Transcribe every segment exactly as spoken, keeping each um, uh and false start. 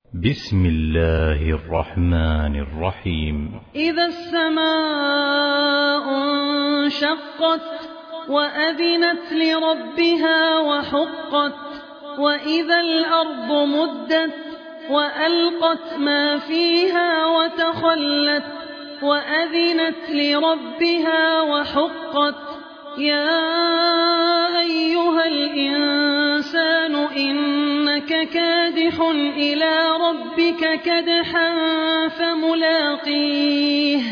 بسم الله الرحمن الرحيم. إذا السماء انشقت وأذنت لربها وحقت وإذا الأرض مدت وألقت ما فيها وتخلت وأذنت لربها وحقت يا أيها الإنسان إنك كادح إلى ربك كدحا فملاقيه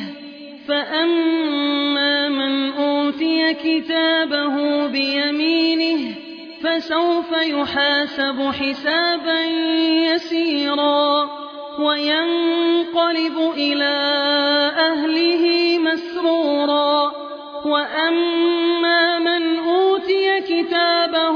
فأما من أوتي كتابه بيمينه فسوف يحاسب حسابا يسيرا وينقلب إلى أهله مسرورا وأما من أوتي كتابه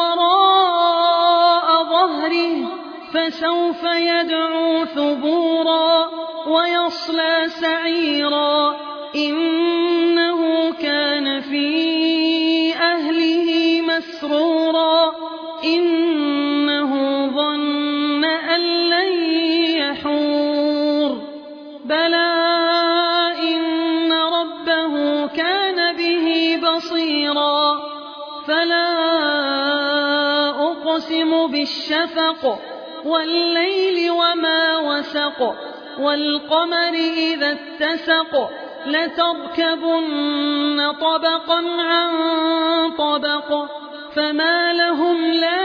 وراء ظهره فسوف يدعو ثبورا ويصلى سعيرا إنه كان في أهله مسرورا إنه ظن أن لن يحور بلى إن ربه كان به بصيرا فلا أقسم بالشفق والليل وما وسق والقمر إذا اتسق لتركبن طبقا عن طبق فما لهم لا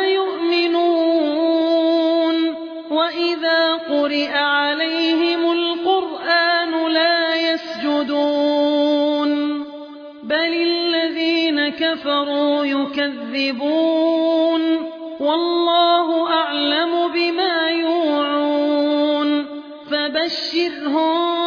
يؤمنون وإذا قرئ عليهم القرآن لا يسجدون بل الذين كفروا يكذبون والله أعلم بما يوعون فبشرهم